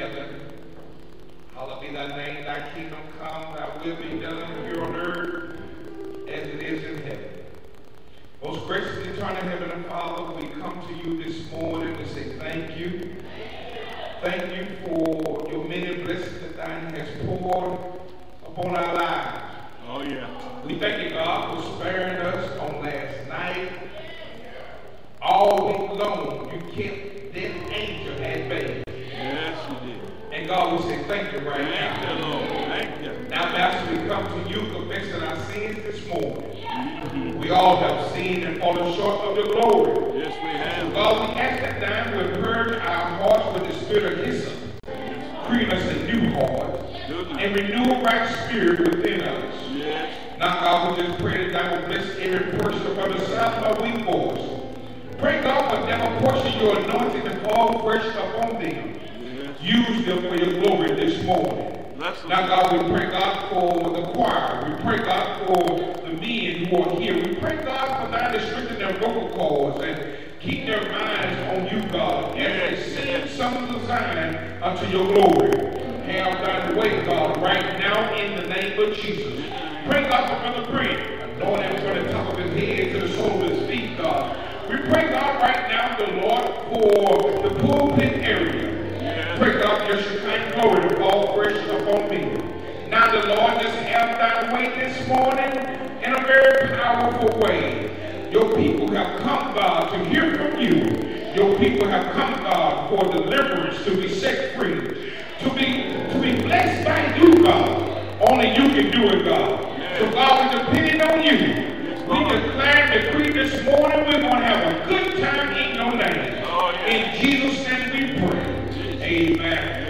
heaven. Hallowed be thy name, thy kingdom come, thy will be done here on earth as it is in heaven. Most gracious eternal Heavenly Father, we come to you this morning to say thank you. Thank you for your many blessings that thine has poured upon our lives. Oh, yeah. We thank you, God, for sparing us on last night. All week long, you kept that angel at bay. Yes, you did. And God, we say thank you right now. Thank you, Lord. Thank you. Now, Master, we come to you confessing our sins this morning. We all have sinned and fallen short of your glory. Yes, we have. God, we ask that thou will purge our hearts with the spirit of hyssop, create us a new heart, and renew a right spirit within us. Yes. Now, God, we just pray that thou will bless every person from the sound of our weak voice. Pray, God, for them portion your anointing to fall fresh upon them. Yes. Use them for your glory this morning. Now, God, we pray, God, for the choir. We pray, God, for the men who are here. We pray, God, for thou to strengthen their vocal cords and keep their minds on you, God, as they sing songs of Zion unto your glory. Have thine way, God, right now in the name of Jesus. Pray, God, for Brother Brent. Anoint him from the top of his head to the sole of his feet, God. We pray, God, right now, the Lord, for the pulpit area. Pray, God, your Shekinah glory to fall fresh upon me. Now, the Lord, just have thy way this morning in a very powerful way. Your people have come, God, to hear from you. Your people have come, God, for deliverance, to be set free, to be blessed by you, God. Only you can do it, God. So, God, we're depending on you. We declare and decree this morning we're going to have a good time in your name. In Jesus' name we pray. Amen.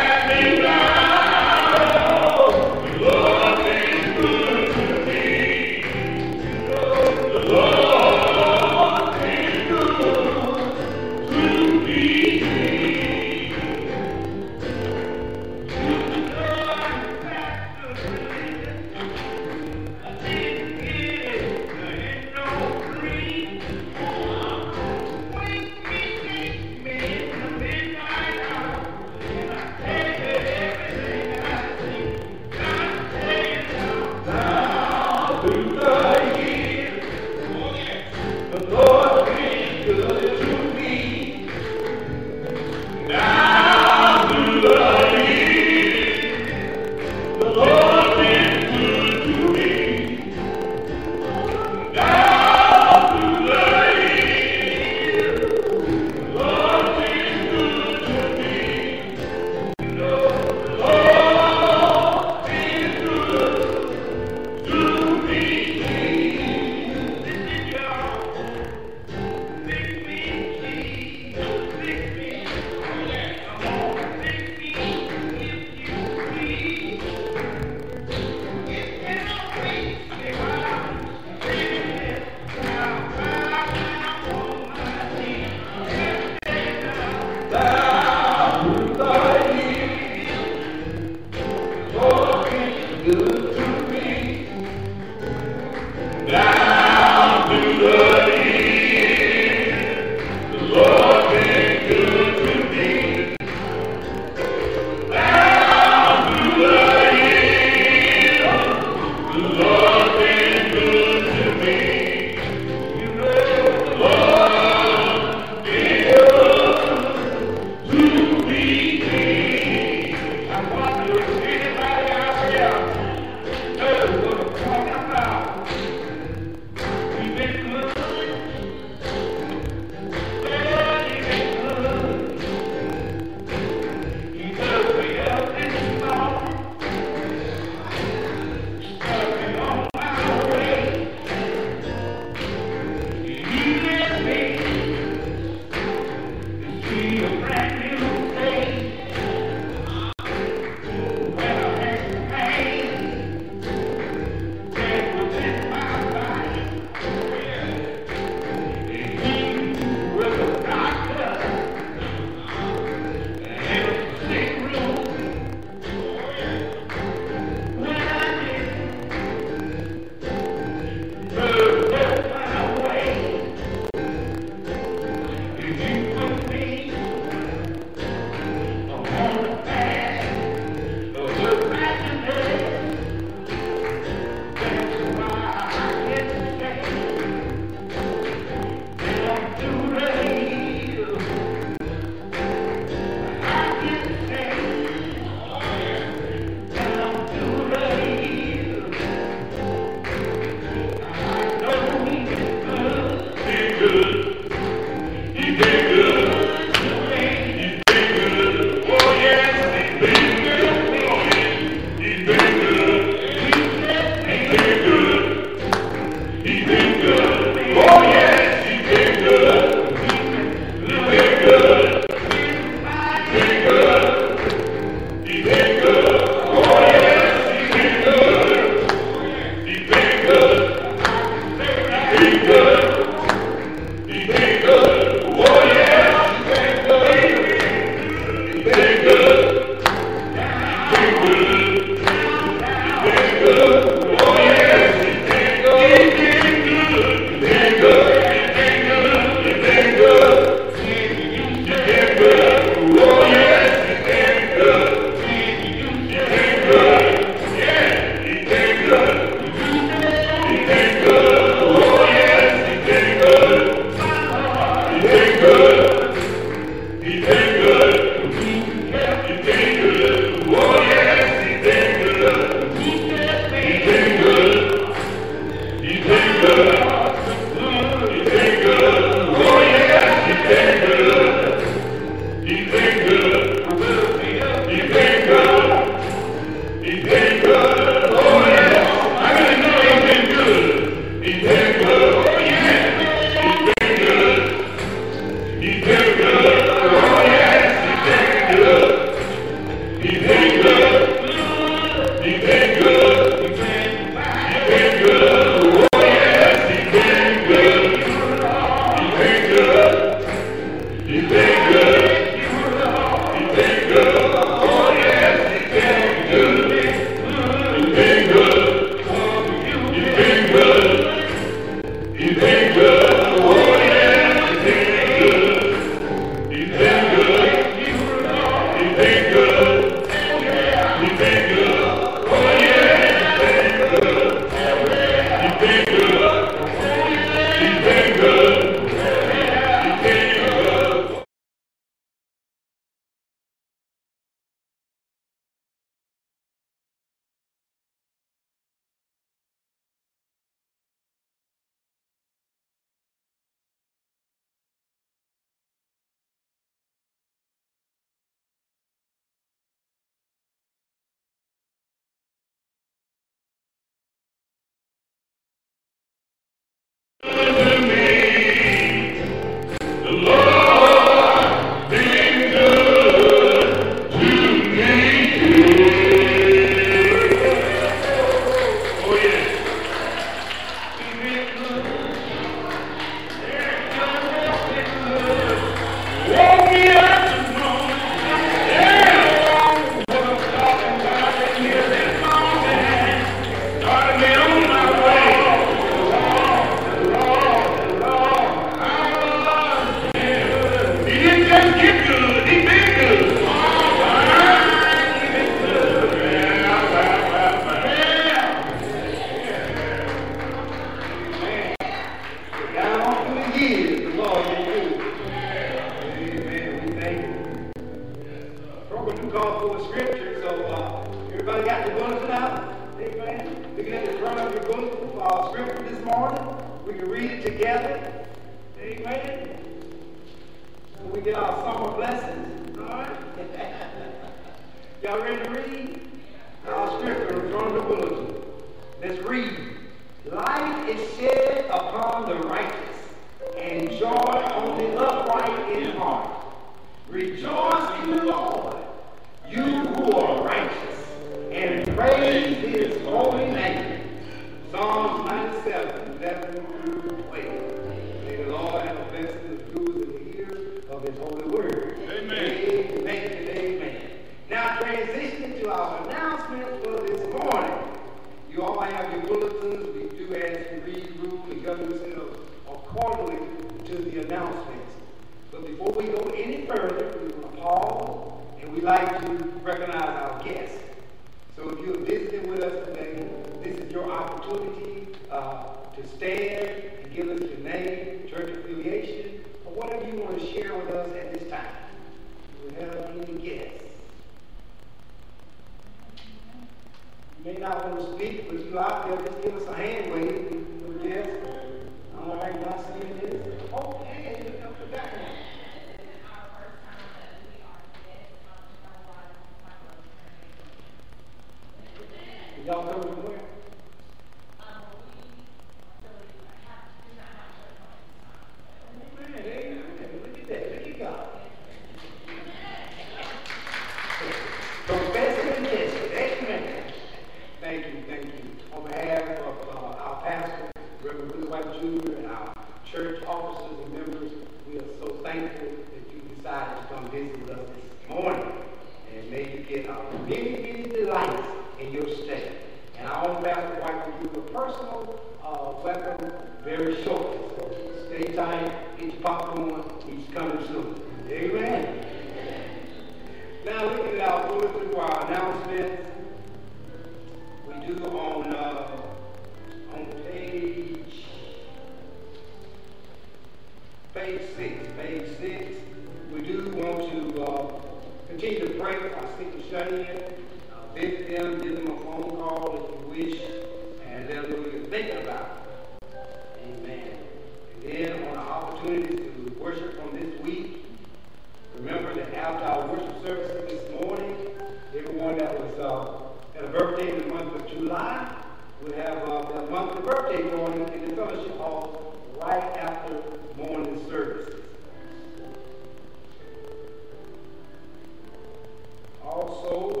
Also,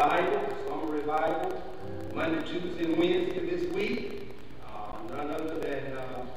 revival, summer revival, Monday, Tuesday, and Wednesday this week. None other than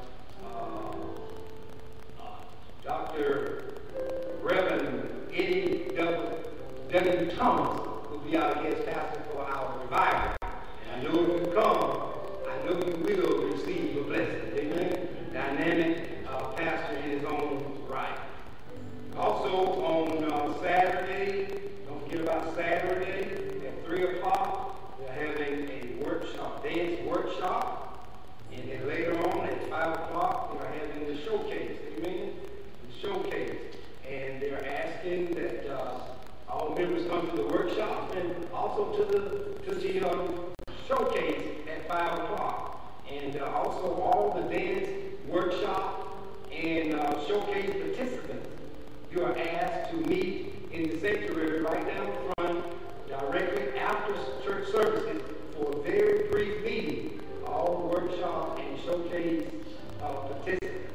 Dr. Reverend Eddie W. Thomas will be our guest pastor for our revival. And I know if you come, I know you will receive a blessing. Amen? Dynamic pastor in his own right. Also on Saturday, don't forget about Saturday at 3 o'clock, we're having a workshop, dance workshop. And then later on at 5 o'clock, we're having the showcase. Amen? The showcase. And they're asking that all members come to the workshop and also to the showcase at 5 o'clock. And also all the dance workshop and showcase participants, you are asked to meet in the sanctuary right down front directly after church services for a very brief meeting. All workshop and showcase participants.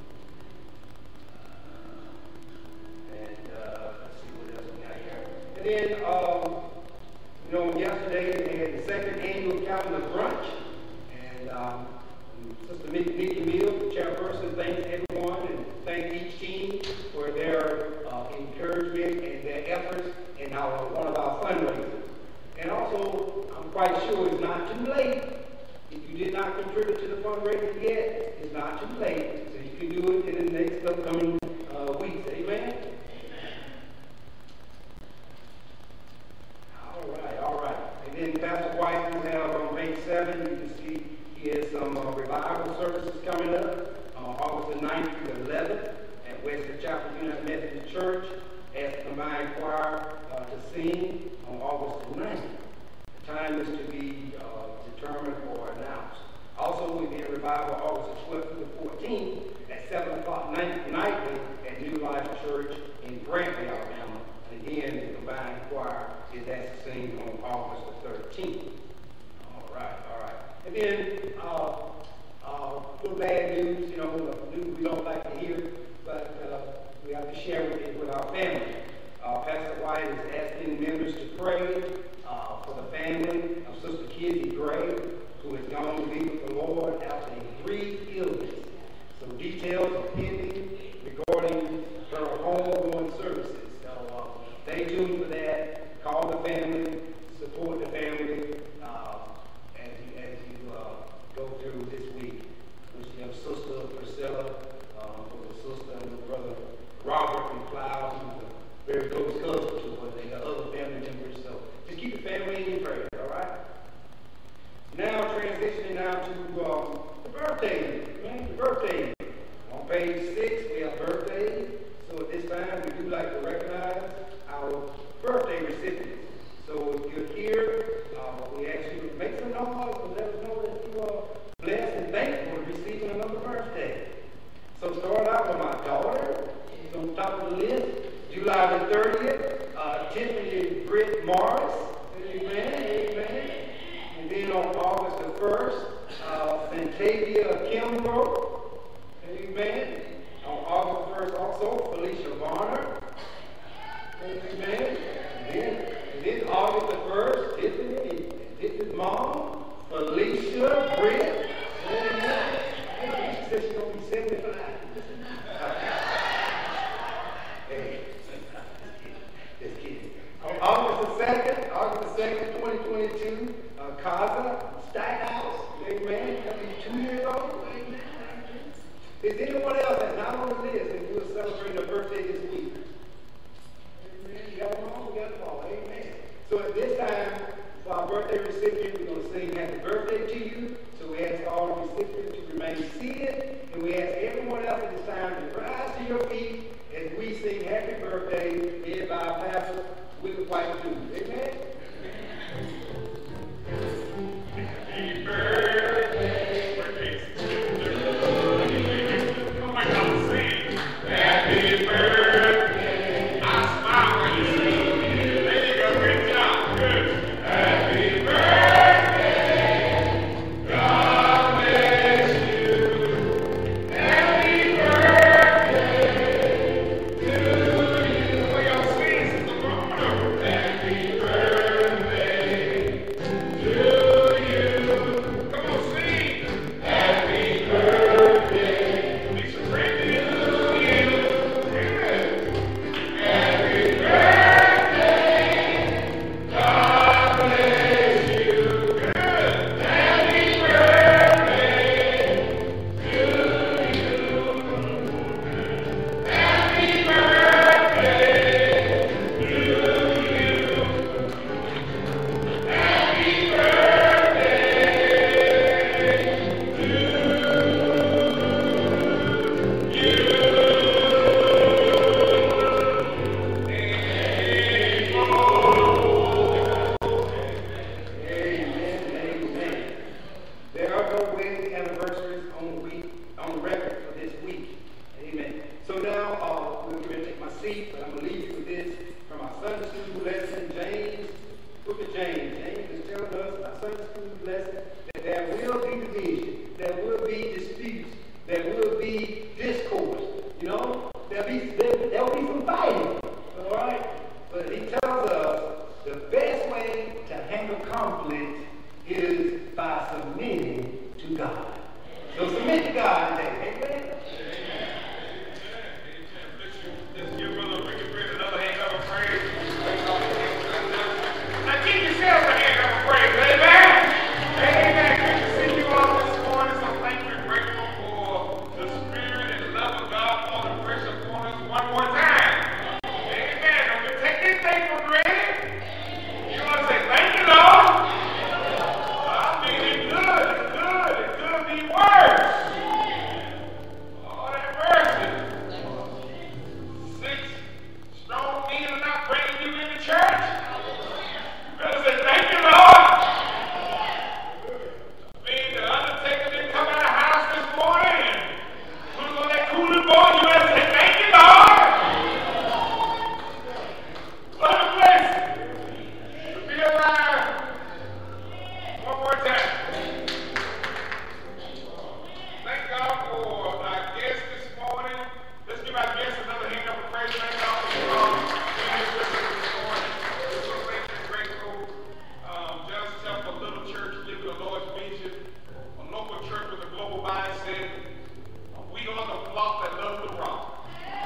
And let's see what else we got here. And then, yesterday they had the second annual calendar brunch. And Sister Nikki Mills, the chairperson, thanks everyone and thank each team for their encouragement and their efforts in one of our fundraisers. And also, I'm quite sure it's not too late. If you did not contribute to the fundraiser yet, it's not too late. So you can do it in the next upcoming weeks. Amen? All right. And then Pastor White will have on May 7th, you can see he has some revival services coming up on August the 9th through the 11th at Wesley Chapel United Methodist Church as the combined choir to sing on August the 9th. The time is to be determined or announced. Also, we'll be in revival August the 12th through the 14th at 7 o'clock nightly at New Life Church in Brantley, Alabama. And again, the combined choir is asked to sing on August the 13th. All right. And then, little bad news, news we don't like to hear, but we have to share it with our family. Pastor White is asking members to pray for the family of Sister Kizzy Gray, who has gone to be with the Lord after a brief illness. So details are pending regarding her homegoing services. So stay tuned for that. Call the family, support the family as you go through this week. We have Sister Priscilla, with her sister and brother Robert McLeod, who's a very close cousin to her. They got other family members. So just keep the family in your prayers, all right? Now transitioning now to the birthday. The birthday. On page 6, we have birthdays. So at this time, we do like to recognize our birthday recipients. So if you're here, we ask you to make some noise and let us know that you are blessed and thankful for receiving another birthday. So start out with my daughter. She's on top of the list. July the 30th, Tiffany Britt Morris. Amen. And then on August the 1st, Santavia Kimbrough. Amen. On August 1st also, Felicia Varner. Amen. And then August the 1st, Tiffany and Tiffany's mom, Felicia Britt. Amen. She said she's going to be 75. Hey. Just kidding. On August the 2nd, 2022, Kaza Stackhouse. Amen. That'll be 2 years old. Amen. Is anyone else that's not on the list and you are celebrating a birthday this week? Amen. You got them all? We got them all. Amen. So at this time, for our birthday recipient, we're going to sing happy birthday to you. So we ask all the recipients to remain seated, and we ask everyone else at this time to rise to your feet as we sing happy birthday, led by our pastor, Willie White Jr. Amen. Happy birthday. Oh my God, sing. Happy birthday. I smile when you sing. There you go, great job. Good. Happy birthday. God bless you. Happy birthday to you. Oh, y'all sing, Sister Lorna. Happy seat, but I'm going to leave you with this from our Sunday school lesson, James, book of James. James is telling us in our Sunday school lesson that there will be division, there will be disputes, there will be discourse. You know, there'll be some fighting. All right? But he tells us the best way to handle conflict is by submitting to God. So submit to God today. Amen? Let's give Brother Ricky Britt another hand of praise. Now give yourselves a hand of praise. Amen? Amen. Good to see you all this morning. So thankful and grateful for the Spirit and the love of God falling fresh upon us one more time. Amen. Don't you take this thing for granted. You want to say, thank you, Lord. I mean, it's good. It's good. It could be worse. Lord have mercy. 6 strong men are not bringing you into church. You better say, thank you, Lord. I mean, the undertaker didn't come out of the house this morning and put on that cooling boy. You better say, thank you, Lord. What a blessing to be alive one more time. Thank God for our guests this morning. Let's give our guests another hand of praise. Thank God for being here with us this morning. We're so thankful and grateful. Just Temple, a little church, living the Lord's vision, a local church with a global mindset. We are the flock that loves the rock.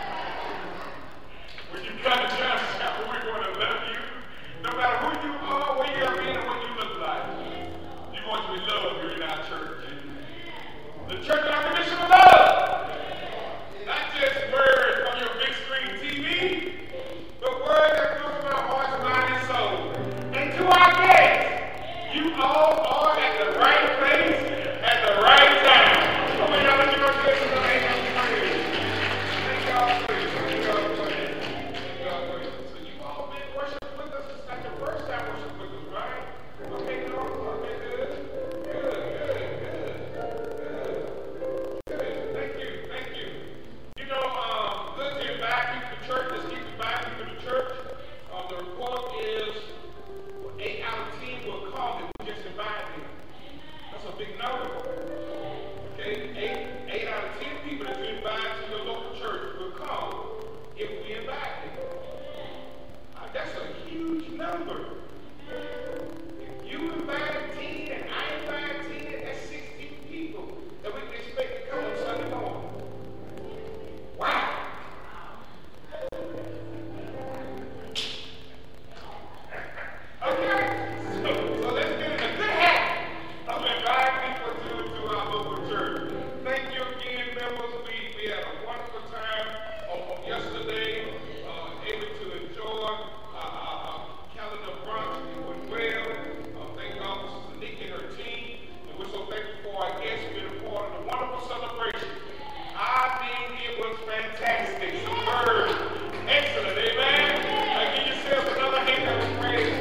When you come to Just Temple, we're going to love you. No matter who you are, where you have been, or what you look like. You're going to be loved here in our church. The church of unconditional love. Not just words on your big screen TV, but words that come from our hearts, mind, and soul. And to our guests, you all are at the right place at the right time. Come on, y'all, let you know this is the name of the praise. Thank God for you. Thank God for you. Thank God for you. So you all been worshiping with us. It's not your first time worshiping with us, right? Okay, good. Okay, good. Thank you. Thank you. You know, good to invite people to church. Let's keep inviting people to church. The report is 8 out of 10 will come if we just invite them. That's a big number. Okay? 8 out of 10 people that you invite to your local church will come if we invite them. That's a huge number. If you invite 10 and I invite 10, that's 16 people that we can expect to come on Sunday morning. Wow. Okay, so let's get in a good habit of inviting people to our local church. Thank you again, members. We had a wonderful time yesterday, able to enjoy our calendar brunch. It went well. Thank God for Sister Nikki and her team. And we're so thankful for our guests being a part of the wonderful celebration. I mean, it was fantastic. Superb. Excellent. Amen. Give yourself another hand of praise.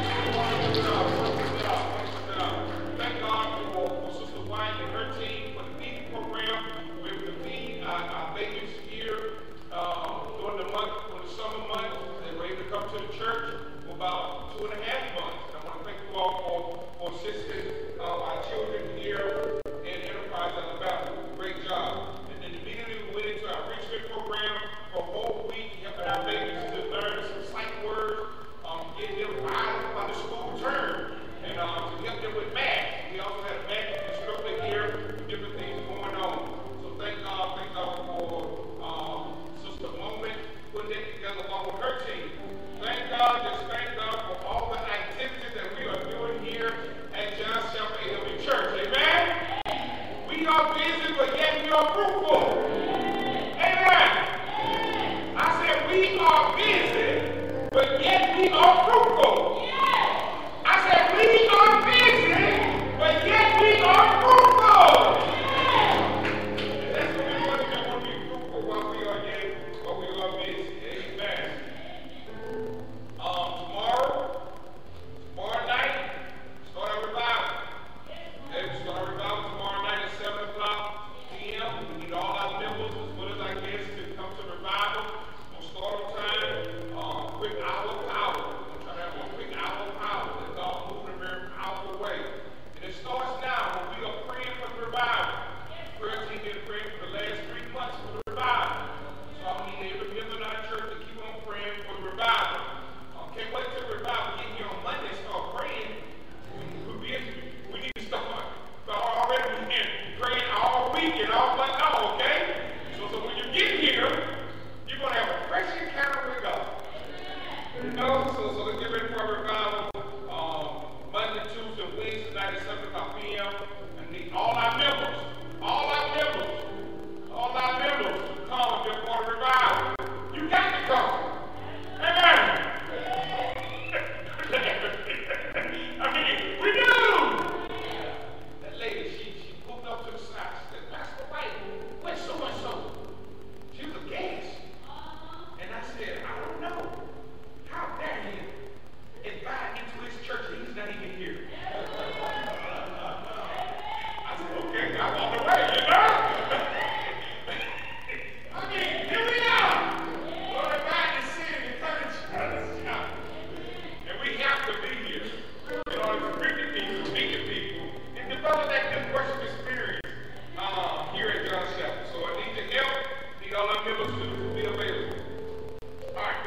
Thank God for Sister White and her team for the feeding program. We were able to feed our babies here during the summer months. They were able to come to the church for about 2.5 months. And I want to thank you all for assisting our children here in Enterprise, Alabama. Great job. And then immediately we went into our enrichment program for a whole week, helping our babies to learn some sight words, getting them riled by the school term, and to help them with math. We also had a math instructor here with different things going on. So thank God for Sister Moment putting that together along with her team. Thank God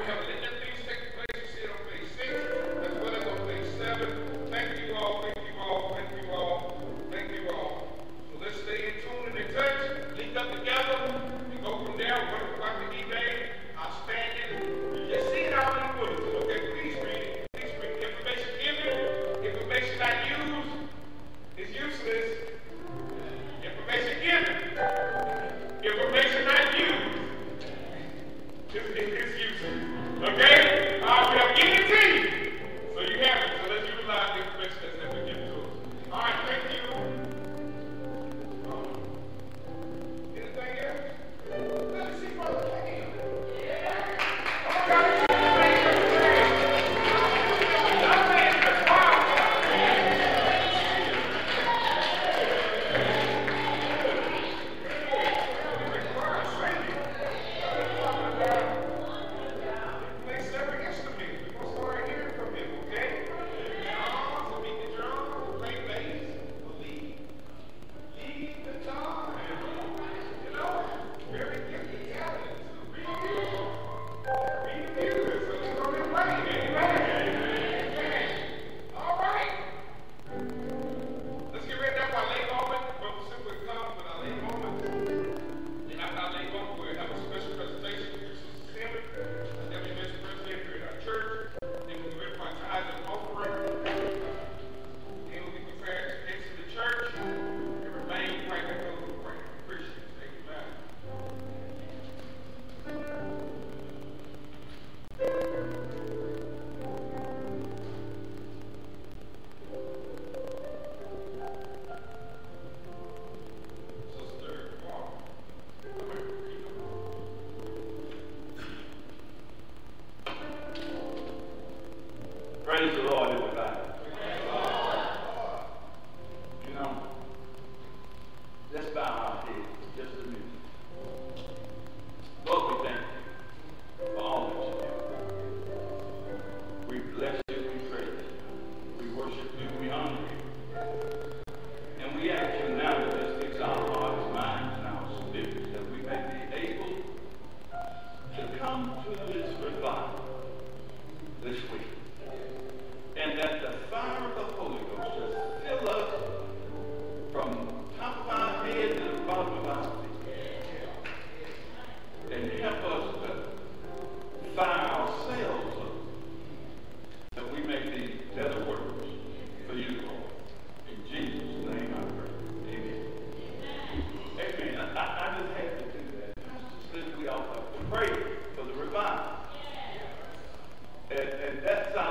have let them things take place. You see it on page 6 as well as on page 7. Thank you all, thank you all, thank you all, thank you all. So let's stay in tune and in touch, link up together, and go from there. What about the eBay? Outstanding. You just see it out in the bulletin. Okay, please read it. Please read it. Information given, information not used is useless. Information given, information not used is useless. Okay? We have given it to you. So you have it. So let's utilize the information that's been given to us. All right, thank you. Anything else? Let me see Brother Cam. Praise the Lord, everybody. You know, let's bow our heads for just a minute. Lord, we thank you for all that you do. We bless you, we praise you, we worship you, we honor you. And we ask you now to just fix our hearts, minds, and our spirits, that we may be able to come to this revival this week. And that the fire of the Holy Ghost just fill us from top of our head to the bottom of our feet. And help us to fire ourselves up that we may be better workers for you, Lord. In Jesus' name I pray. Amen. Amen. I just had to do that. Pastor said we ought to pray for the revival. And that sounds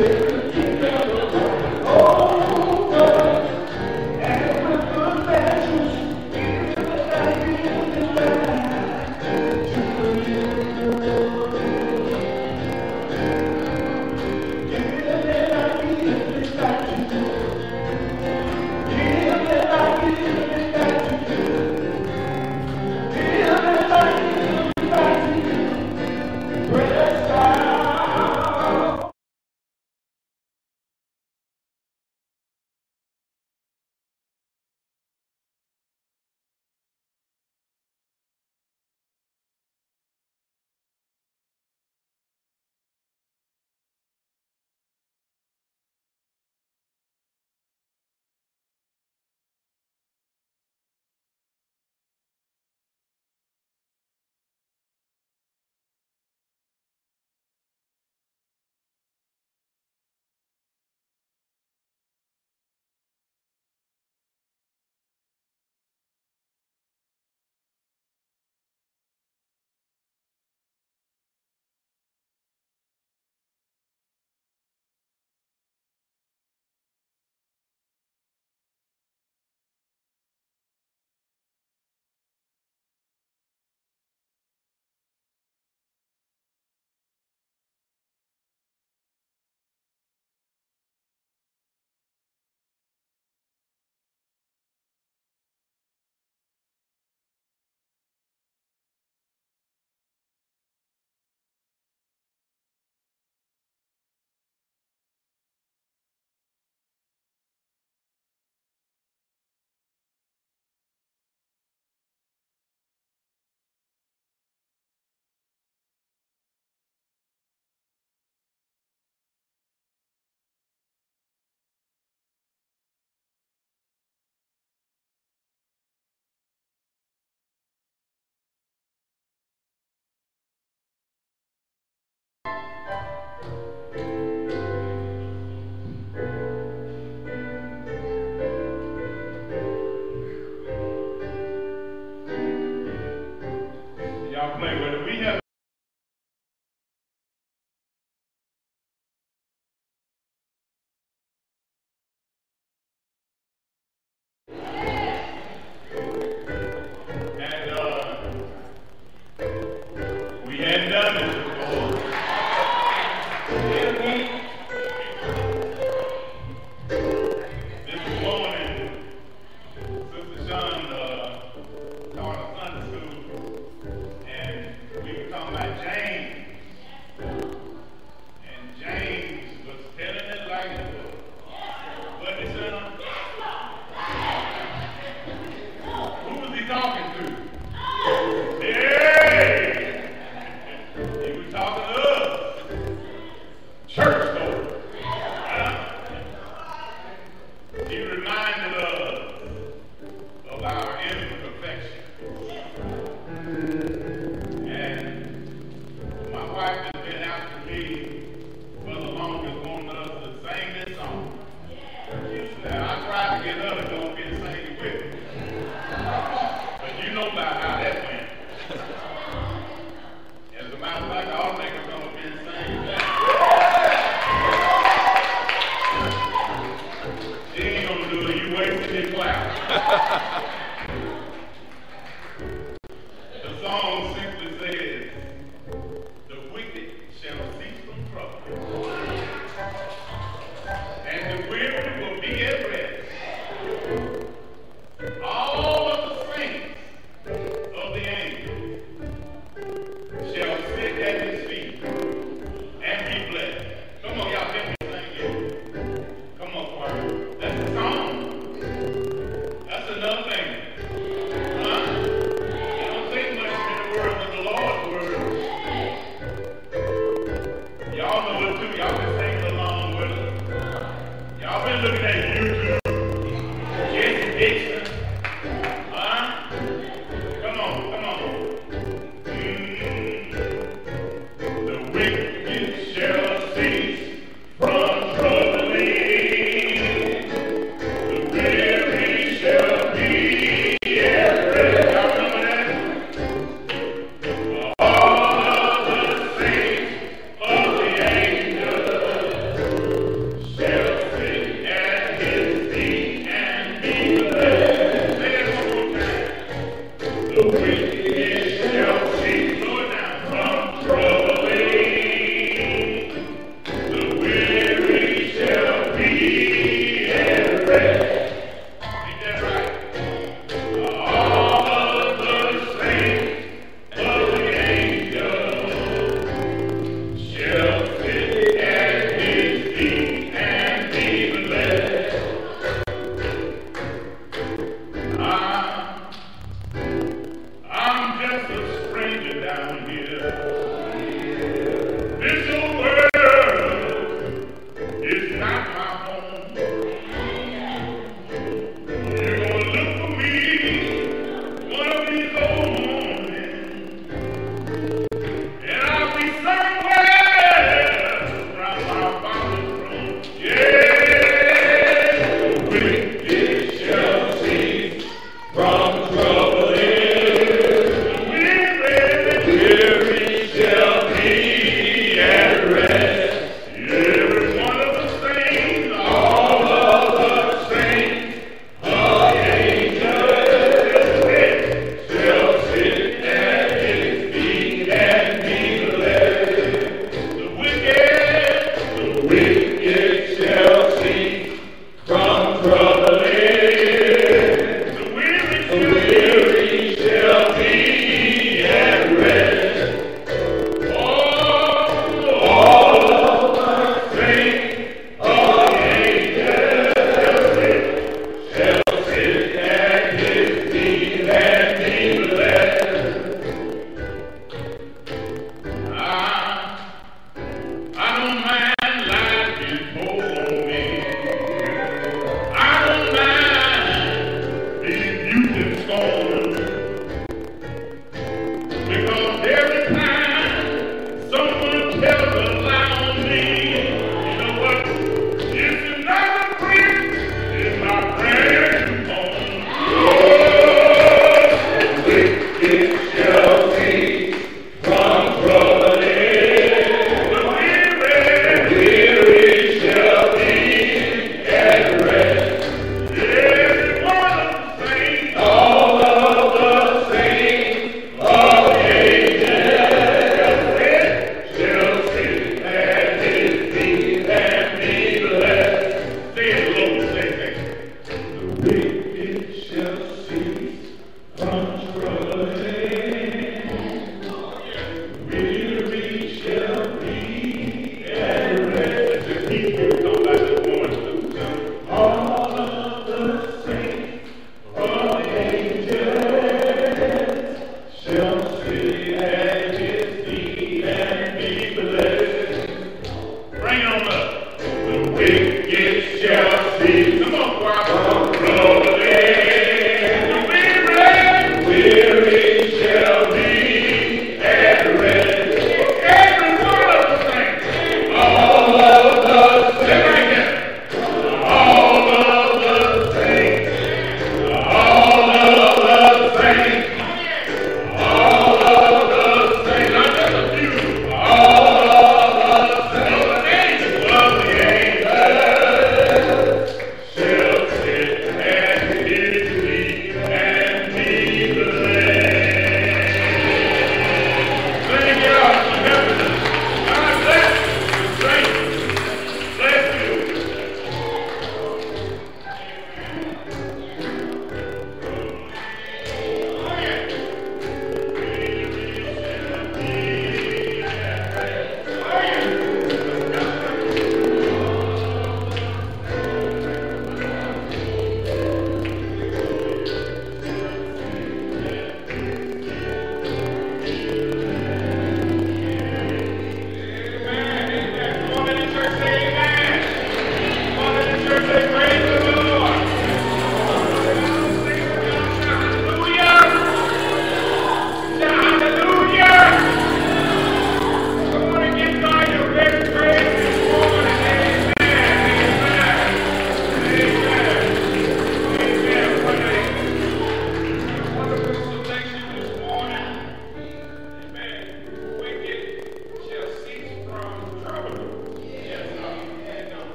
The song simply says, the wicked shall cease from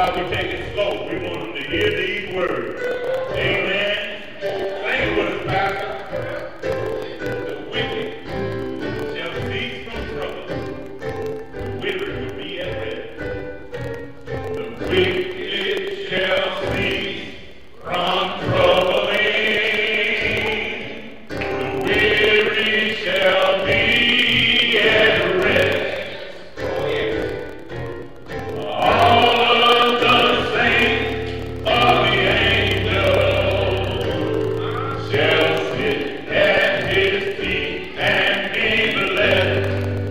why we take it slow. We want them to hear these words. Amen. Sing with us, Pastor. The wicked shall cease from trouble. The withered will be at rest. The wicked shall cease from troubling. The weary shall be at rest. All of the saints of the angels shall sit at his feet and be blessed.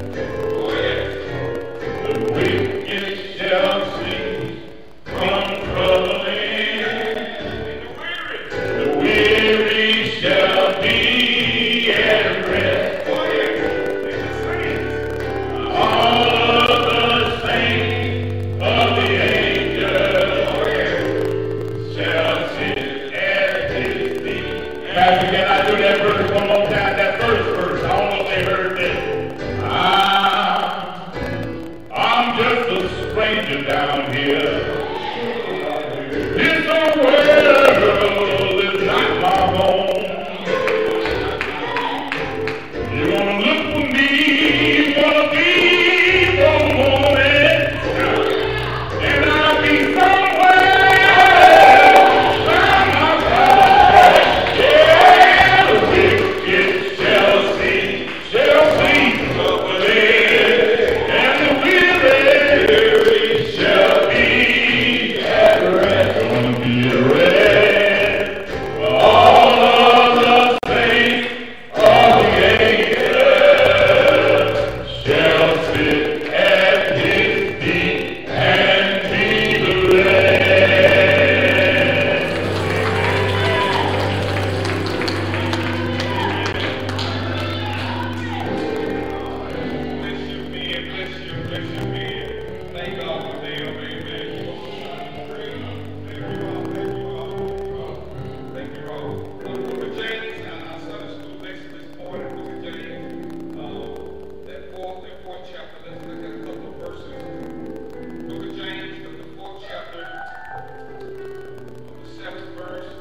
The wicked shall cease from troubling. The weary shall be at rest. All of the saints of the angels shall sit at his feet. Pastor, can I do that verse one more time? That first verse. I don't know if they heard this. I'm just a stranger down here. This old world is not my home. You wanna look for me, wanna be for a moment, and I'll be somewhere by my side. Yeah, the wicked shall see over there, and the weary shall be at rest. Gonna be at rest. All of the saints of the angels shall sit at his feet and be blessed. Bless you, man. Bless you, man. Thank God for them, amen. Thank you all. Book of James, our Sunday school lesson this morning, Book of James, that fourth chapter. Let's look at a couple of verses. Book of James, the fourth chapter, the 7th verse.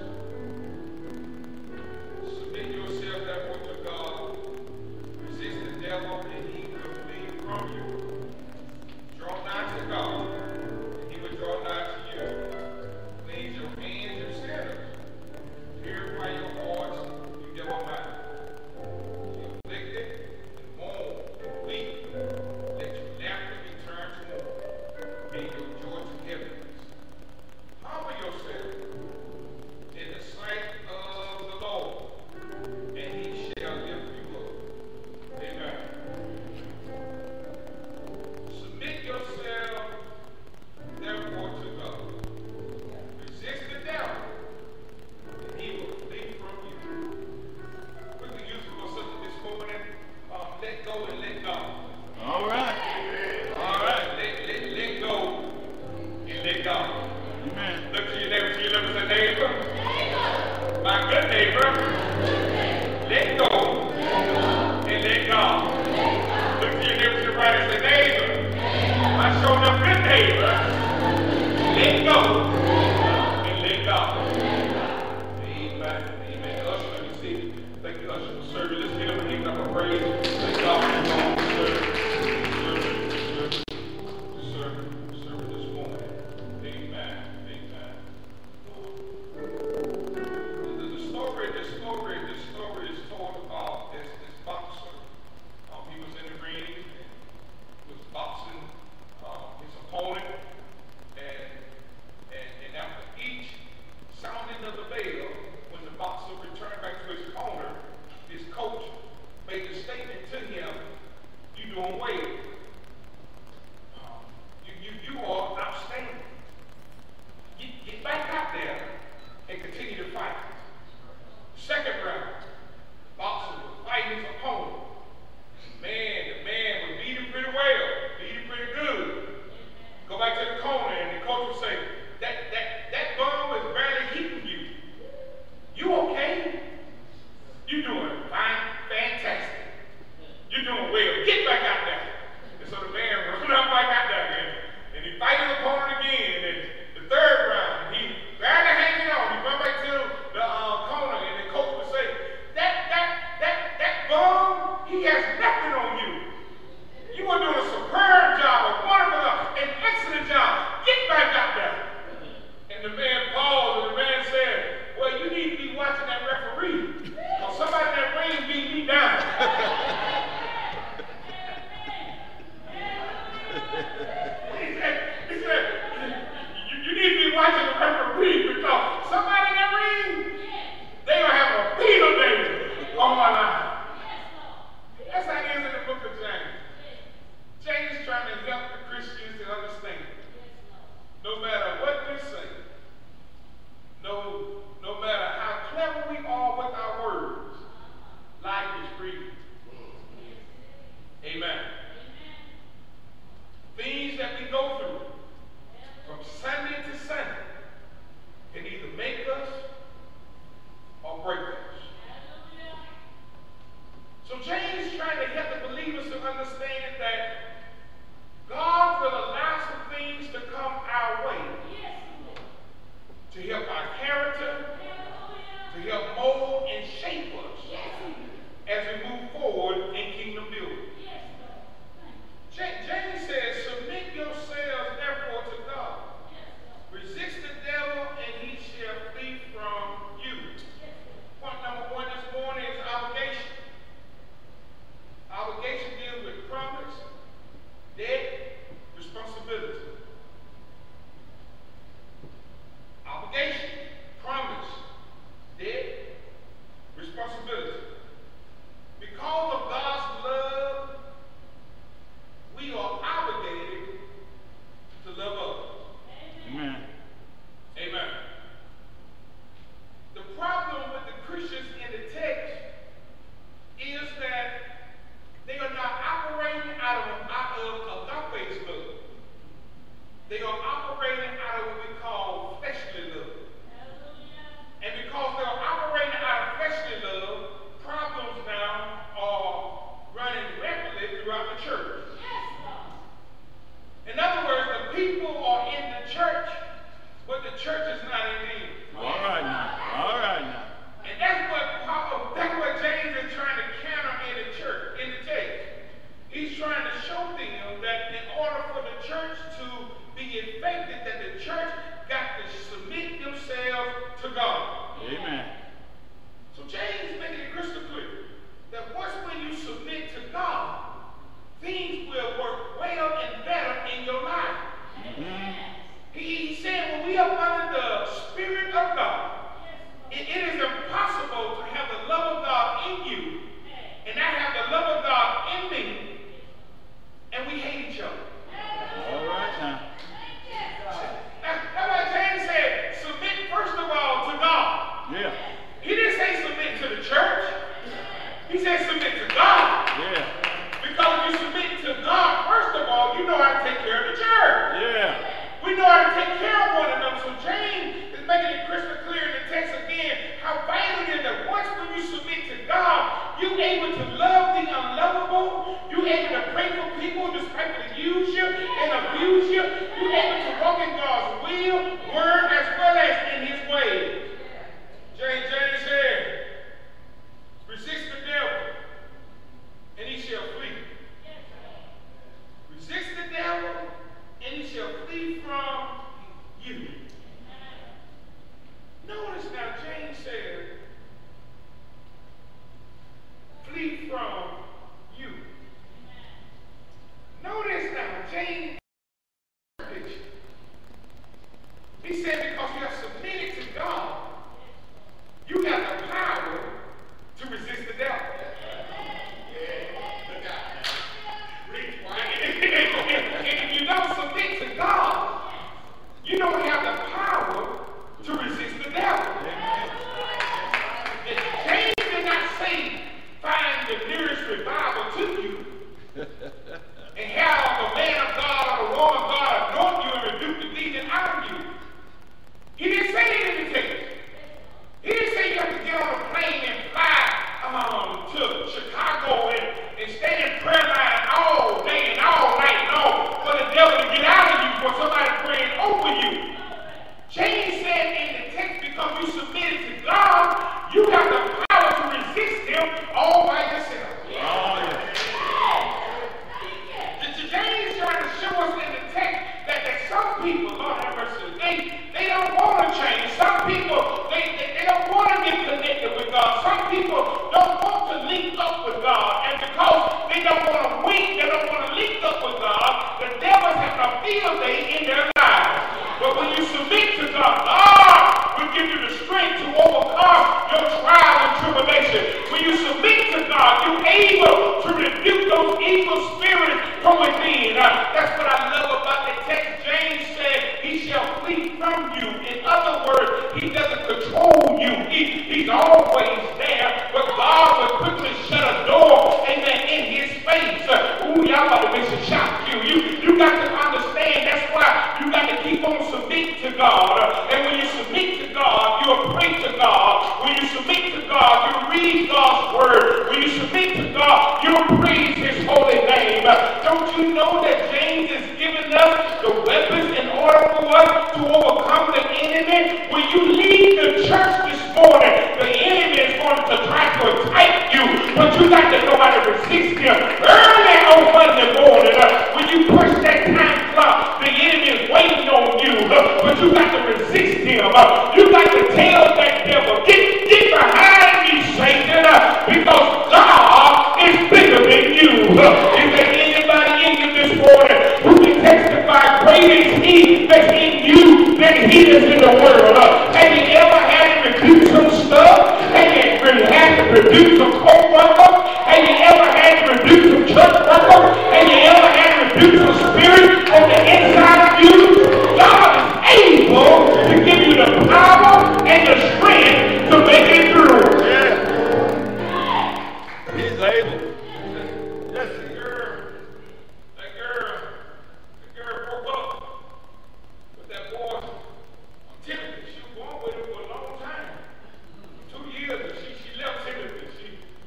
Submit yourself therefore to God. Resist the devil, and he will flee from you. Draw nigh to God, and he will draw nigh to you. Cleanse your hands, you sinners. Purify your hearts, you double-minded. You afflicted, and mourn, and weep. Let your laughter be turned to mourning, and your joy to heaviness. Humble yourself in the sight of the Lord, and he shall lift you up. Amen. Submit yourself, therefore, to God. Resist the devil, and he will flee from you. Quickly use for something this morning. Let go and let God. All right. All right. Let go and let God. Amen. Look to your neighbor, say, neighbor. My good neighbor. Let go and let God. Look to your neighbor to the right and say, neighbor. My showed up good neighbor. Let go and let God. Amen. Amen. Usher, let me see. Thank you, Usher, for serving. Let's get up and give up a praise. Thank God for your serving this morning. Amen. Amen. The story is told about this boxer. He was in the ring, was boxing his opponent, and but the church is not in need. All right now. All right now. And that's what James is trying to counter in the church, in the text. He's trying to show them that in order for the church to be effective, that the church got to submit themselves to God. Amen. So James is making it crystal clear that once when you submit to God, things will work well and better in your life. He said when we are under the Spirit of God, it is impossible to have the love of God in you and I have the love of God in me, and we hate each other. All right now. That's why James said, submit first of all to God. Yeah. He didn't say submit to the church. He said submit to God. Yeah. Because if you submit to God, first of all, you know how to take care of the church. Yeah. We know how to take care of one another. So James is making it crystal clear in the text again how vital it is that once when you submit to God, you're able to love the unlovable. You're able to pray for people who despitefully use you and abuse you. You're able to walk in God's will, word, as well as in his way. James said, resist the devil, and he shall flee. Resist the devil, and he shall flee from you. Notice now, James said, flee from you. Notice now, James, he said because you have submitted to God, you have the power to resist the devil. If you don't submit to God, you don't have the power to resist the devil. James did not say, find the nearest revival to you and have the man of God or the woman of God anoint you and rebuke the demon out of you. He didn't say that in the text. He didn't say you have to get on a plane and fly to Chicago and stand in prayer line all day and all night long for the devil to get out of you, for somebody praying over you. James said in the text, because you submitted to God, you have the power to resist him all by yourself. Oh, yeah. James is trying to show us in the text that some people, Lord have mercy, they don't want to change. Some people, they don't want to get connected with God. Some people don't want to link up with God. And because they don't want to wink, they don't want to link up with God, the devil's having a field day in their lives. But when you submit to God, God will give you the strength to overcome your trial and tribulation. When you submit to God, you're able to rebuke those evil spirits from within. That's what I love about the text. James said, he shall flee from you. In other words, he doesn't control you. He's always there, but God will quickly shut a door, amen, in his face. Ooh, y'all about to make some shock you. You got to understand, that's why you got to keep on submitting to God. And when you submit to God, you'll pray to God. When you submit to God, you read God's word. When you submit to God, you'll praise his holy name. Don't you know that James is giving us the weapons in order for us to overcome the enemy? When you leave the church this morning, the enemy is going to try to attack you, but you got to know how to resist him. Early on Monday morning, when you push that time clock, the enemy is waiting on you, but you got to resist him. You got to tell that devil, get behind me, Satan, because God is bigger than you. Is there anybody in you this morning who can testify, great is he that's in you than he is in the world? Have you ever had to rebuke some stuff? Have you had to rebuke some co-workers? Have you ever had to rebuke some church workers? Have you ever had to rebuke some spirit on the inside of you? God is able to give you the power and the strength to make it through. Yeah. He's able. Yes, that girl broke up with that boy, Timothy. She was born with him for a long time, 2 years, and she left Timothy.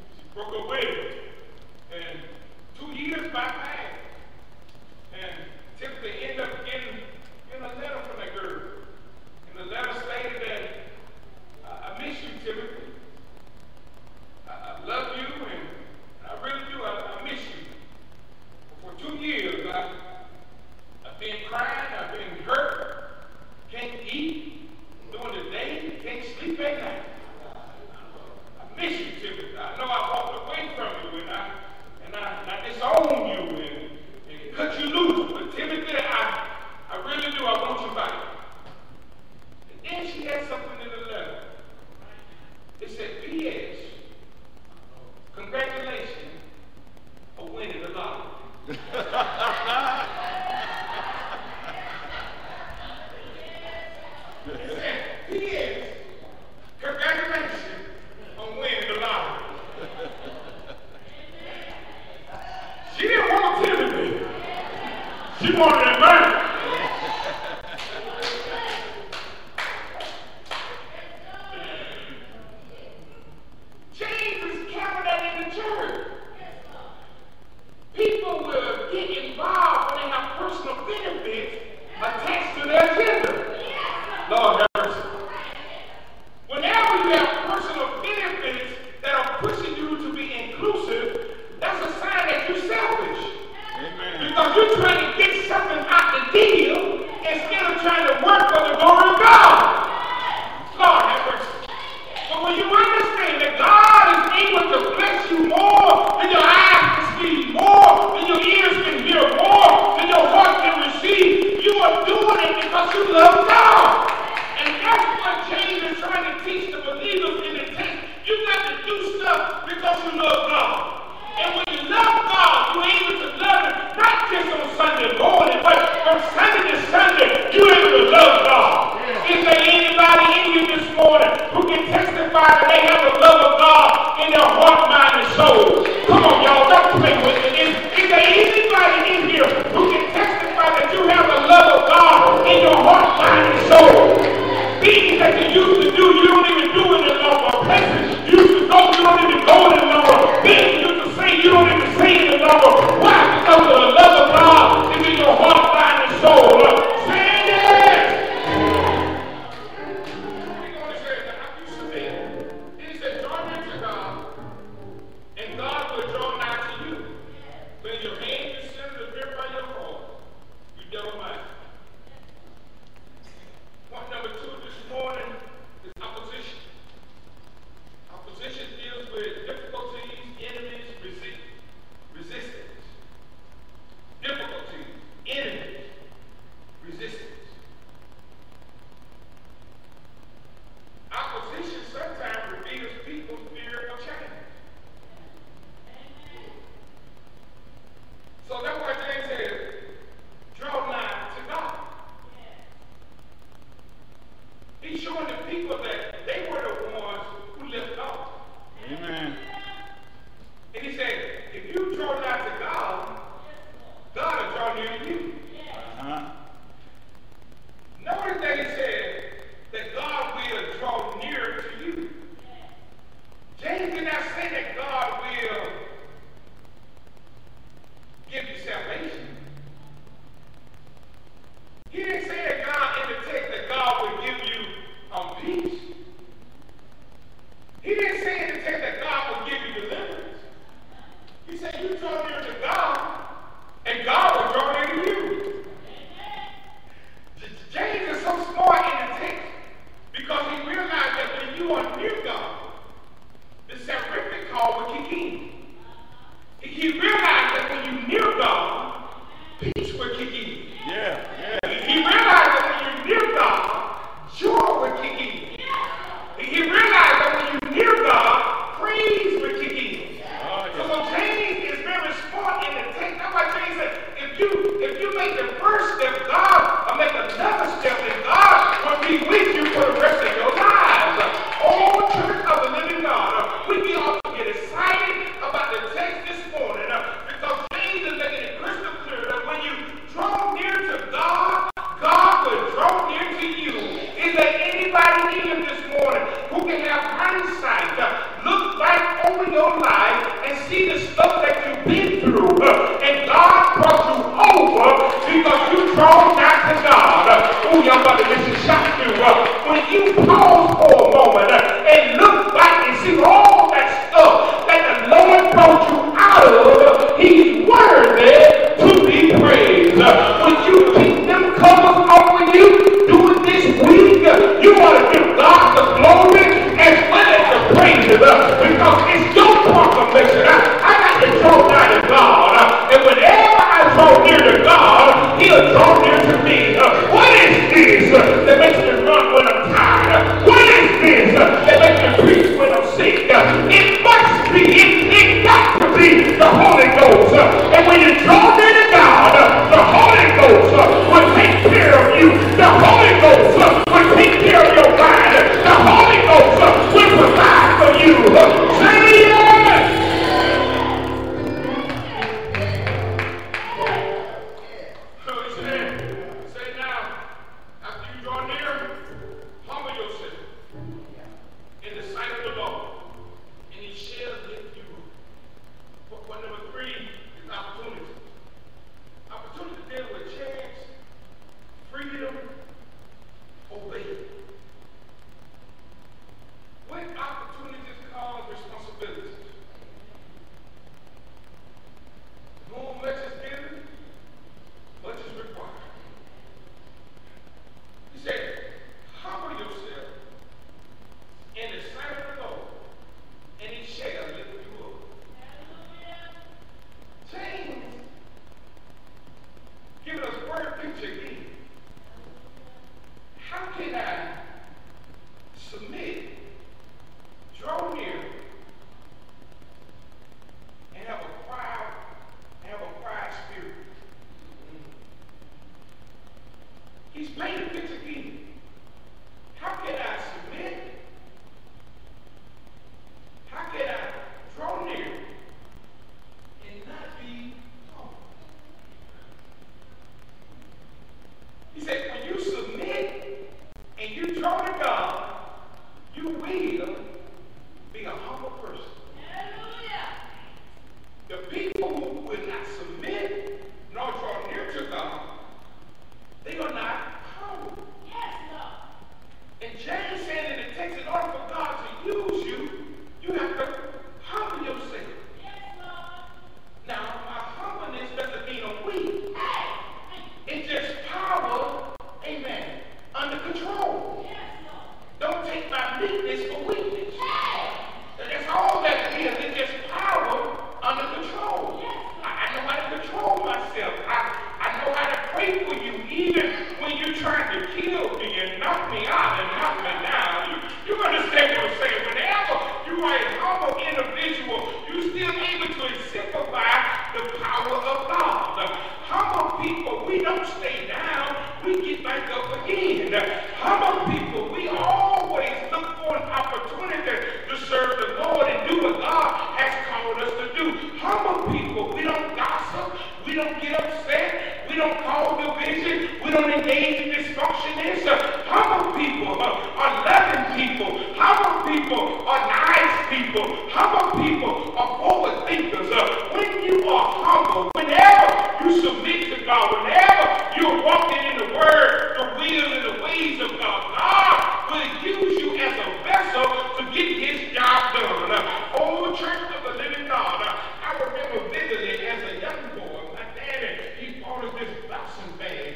I've been hurt, can't eat during the day, can't sleep at night. I miss you, Timothy. I know I walked away from you and I disowned you and cut you loose. But Timothy, I really do. I want you back. And then she had something in the letter. It said, P.S. Congratulations for winning the lottery. It said, P.S. Congratulations on winning the lottery. She didn't want Timothy. She wanted that money. James is counting that in the church. People will get involved when they have personal benefits attached to their agenda. Lord have mercy. Whenever you have personal benefits that are pushing you to be inclusive, that's a sign that you're selfish. Amen. Because you're trying to get something out the deal instead of trying to work for the glory of God. Lord have mercy. But when you understand that God is able to bless you more than your eyes can see, more than your ears can hear, more than your heart can receive, you are doing it because you love God. And that's what James is trying to teach the believers in the text. You got to do stuff because you love God. And when you love God, you're able to love Him, not just on Sunday morning, but from Sunday to Sunday, you're able to love God. Is there anybody in you this morning who can testify that they have the love of God in their heart, mind, and soul? Come on, y'all, don't play with it. Is there anybody in here who can testify that you have the love of God in your heart, mind, and soul? Things that you used to do, you don't even do it anymore. Places you used to go, you don't even go anymore. Things you used to say, you don't even say it anymore. Why? Because of the love of God is in your heart, mind, and soul. Say it! He said, draw near to God, and God will draw nigh to you. When your hand is centered to verify your heart, you don't mind. Point number 2 this morning is opposition. Opposition deals with difficulties, enemies, resistance. Difficulties, enemies, resistance. Opposition sometimes reveals people's fear of change. So that's why James said, draw nigh to God. He's showing the people that they were the ones who left God. Amen. And he said, if you draw nigh to God, God will draw near to you. Notice that he said that God will draw near to you. James did not say that God will give you salvation. He didn't say that God in the text that God will give you peace. He didn't say in the text that God will give you deliverance. He said you draw near to God, and God will draw near to you. James is so smart in the text because he realized that when you are near God, the salvific call will kick in. He realized that when you're near God, peace will kick in. He realized that when you're near God, joy will kick in. He realized that when you're near God, praise will kick in. So James is very smart in the text. That's why James said, if you make the first step, God will make another step, and God will be with you for the rest of your lives. Oh, Church of the Living God, we ought to get excited about the text this morning because James is making it crystal clear that when you draw near to God, God will draw near to you. Is there anybody in here this morning who can have hindsight, look back over your life and see the stuff that you've been through, and God brought you over because you draw nigh to God? Oh, y'all about to get you shocked you. When you pause for a moment and look back and see all that stuff that the Lord brought you out of, He's worthy to be praised. When you pick them covers freedom, obey. When opportunities cause responsibilities, whom much is given, much is required. He said, humble yourself in the sight of the Lord, and he shall lift you up. James, giving us word picture again. How can I submit, draw near, and have a quiet spirit? He's painting a picture again. How can I submit? How can I draw near and not be humble? He said, when you submit and you draw to God, you will be a humble person. The people who will not submit nor draw near to God, they are not humble. And James said in the text, in order for God to use you, you have to humble yourself. Now, my humbleness doesn't mean I'm weak. It's just power, amen, under control. Don't take my weakness for weakness. That's all that it is. It's just power under control. I know how to control myself. I know how to pray for you, even when you're trying to kill me and knock me out and knock me down. You understand what I'm saying? Whenever you are a humble individual, you're still able to exemplify the power of God. Humble people, we don't stay down. We get back up again. Humble people, we always look for an opportunity to serve the Lord and do what God has called us to do. Humble people, we don't gossip. We don't get upset. We don't cause division. We don't engage in dysfunctionness. Humble people are loving people. Humble people are nice people. Humble people are forward thinkers. When you are humble, whenever you submit to God, whenever you're walking in the word, the will, and the ways of God, God will use you as a vessel to get his job done. Oh, church of the living God, I remember vividly as a young boy, my daddy, he bought us this boxing bag,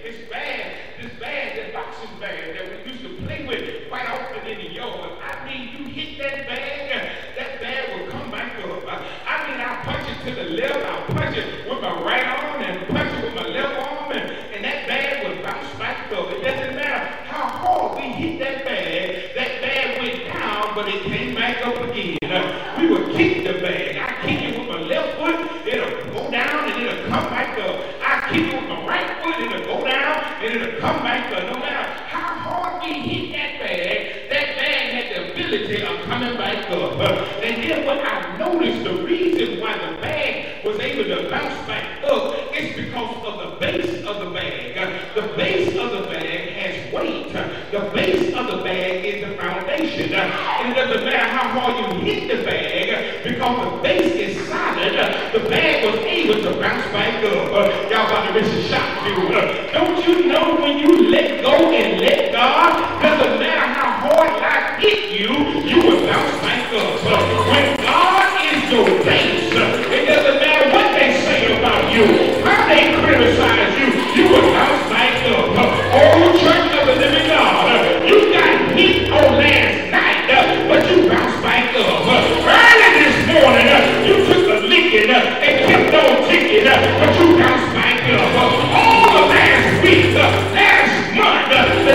this boxing bag that we used to play with quite often in the yard. I mean, you hit that bag will come back up. I mean, I punch it to the left, I punch it with my right arm and punch it with my left arm, and that bag would bounce back up. It doesn't matter how hard we hit that bag went down, but it came back up again. We would kick the bag. I kick it with my left foot, it'll go down and it'll come back up. I kick it with my right foot, it'll go down and it'll come back up. No matter how hard we hit that bag had the ability of coming back up. And then what I noticed, the reason why the bag was able to bounce back up is because of the base of the bag. The base of the bag has weight. The base of the bag is the foundation. And it doesn't matter how hard you hit the bag, because the base is solid, the bag was able to bounce back up. Y'all about to miss a shot, dude. Don't you know when you let go and let God, doesn't matter how hard life hit you, you will bounce back up. When God is your base, it doesn't matter what they say about you, how they criticize you, you will bounce back up. Oh, church of the living God, you got hit on last night, but you bounced back up. Early this morning, you took a licking and kept on ticking, but you bounced back up. All of last week, last month,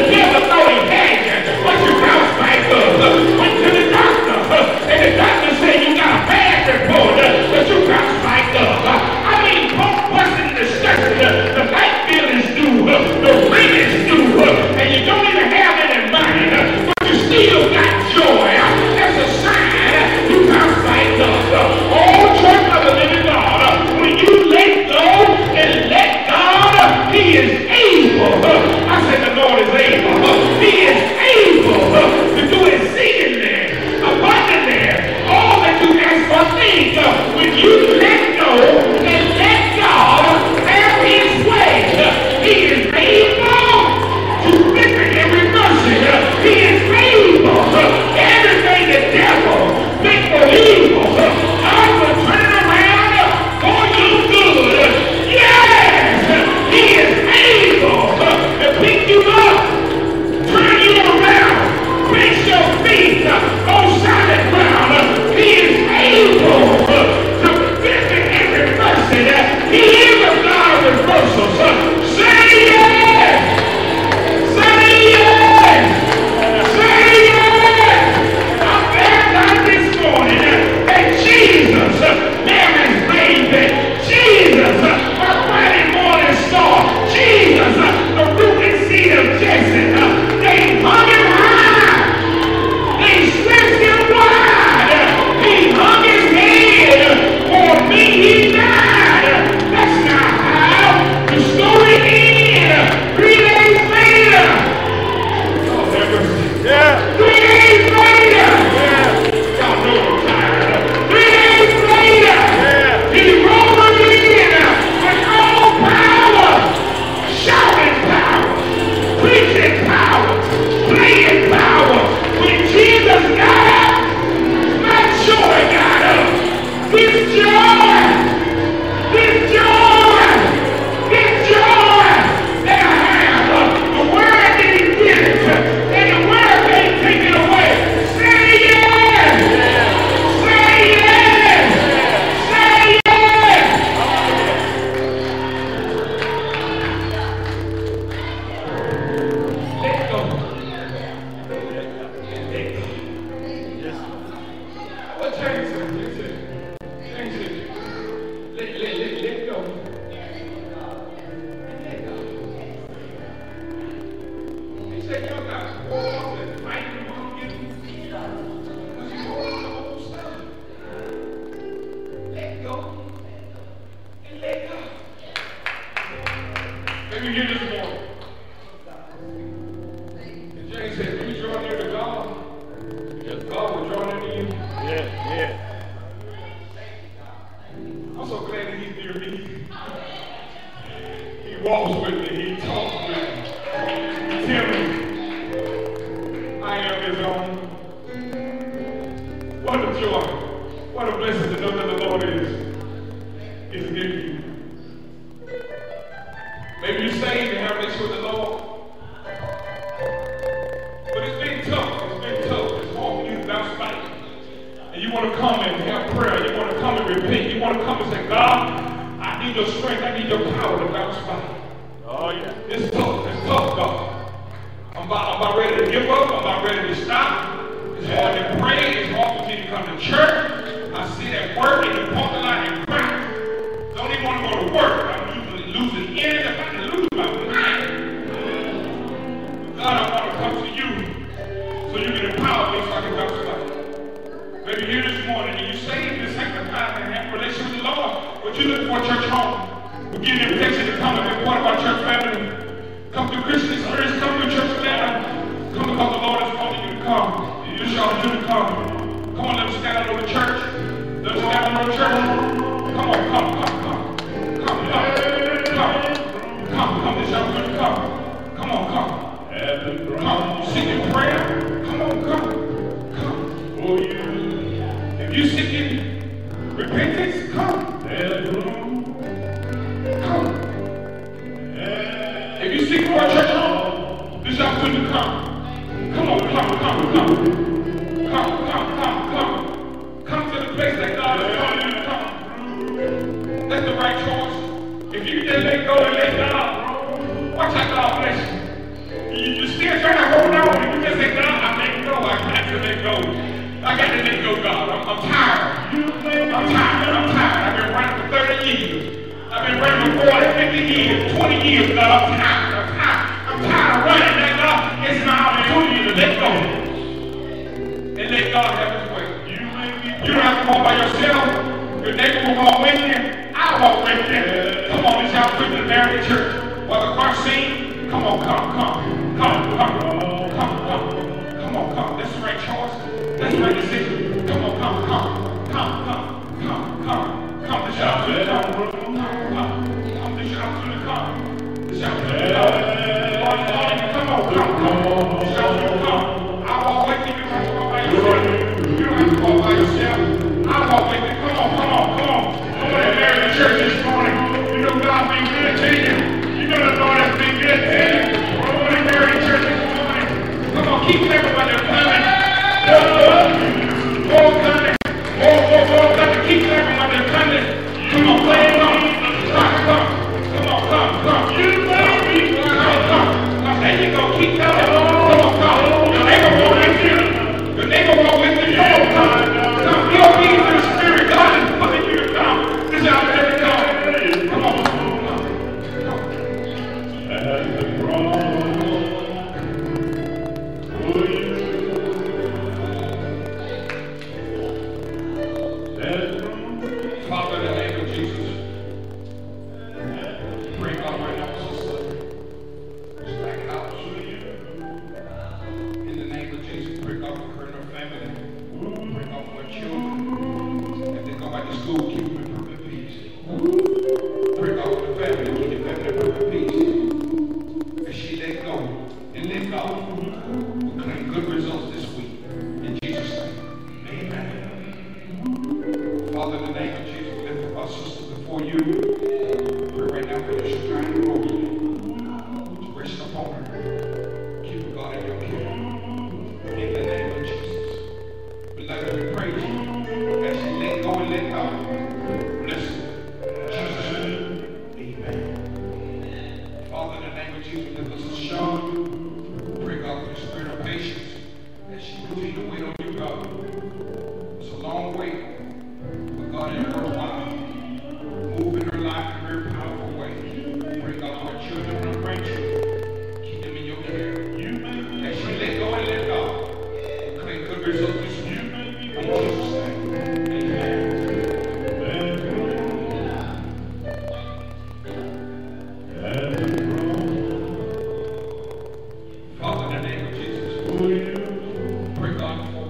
and let God claim good results this week. In Jesus' name, amen. Father, in the name of Jesus, we lift up our sister before you. Pray right now for your Shekinah glory to rest upon her. Keep her, God, in your care. In the name of Jesus. Beloved, we praise you as you let go and let God. Bless her. In Jesus' name, amen. Father, in the name of Jesus, lift us Sean. Pray, God, for the spirit of patience as she continues to wait on you, God. It's a long wait, but God, in her life, move in her life in a very powerful way. Pray, God, for her children and her grandchildren. Keep them in your care. As she let go and let God, claim good results this week. In Jesus' name, amen. Father, in the name of Jesus, pray, God, for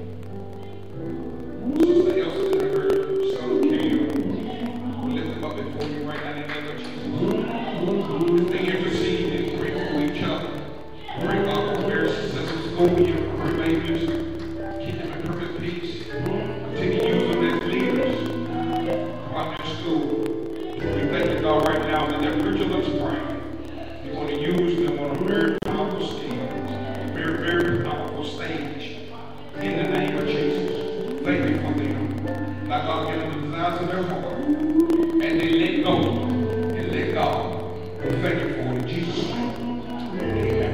Sister Elsa and her son, Caleb. We lift them up before you right now in the name of Jesus. As they intercede and pray for each other. Pray, God, for their successful school year for her babies. Keep them in perfect peace. Continue to use them as leaders throughout their school. We thank you, God, right now that their curriculum's bright. You want to use them on a very powerful stage, very, very powerful stage. In the name of Jesus, thank you for them. Now, God, give them the desires of their heart, and they let go and let God. We thank you for it in Jesus' name. Amen.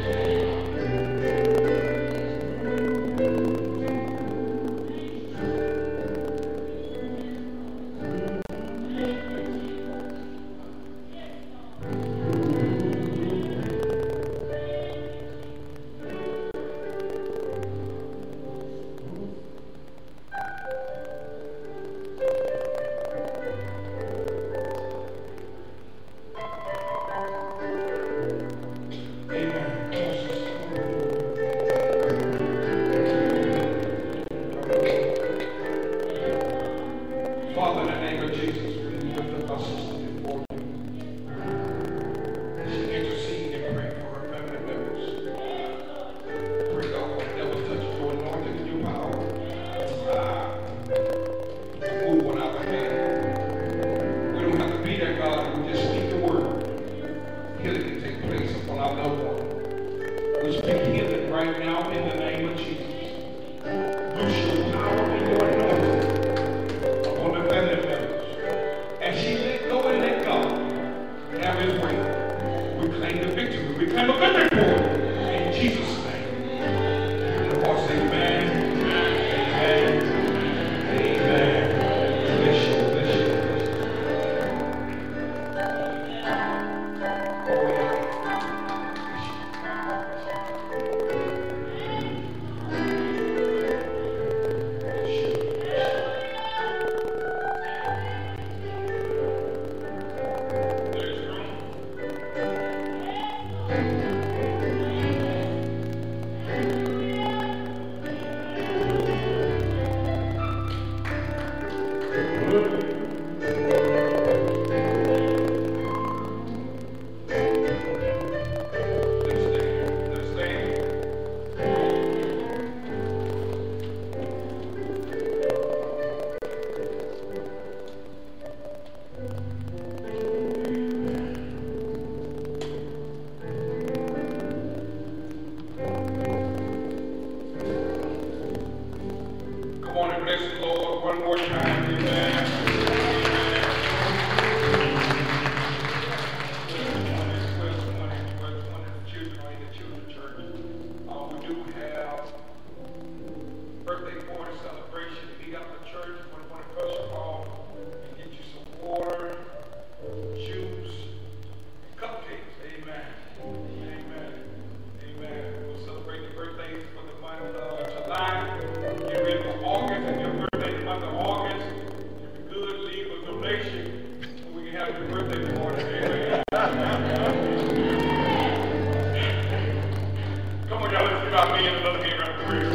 Father, in the name of Jesus, we lift up our sister before you. As she intercedes and pray for her family members. Pray, God, for the devil touch your anointing and your power. Move on our behalf. We don't have to be there, God. We just speak the word. Healing can take place upon our loved one. We speak healing right now in the name of Jesus. Loose your power and your anointing on the family members. As she let go and let God have his way, we claim the victory. We claim a good report in Jesus' name. And the Lord say, amen, amen, amen. Bless you, bless you, bless you. Oh, yeah. Come on, y'all, let's give our man another hand round of praise.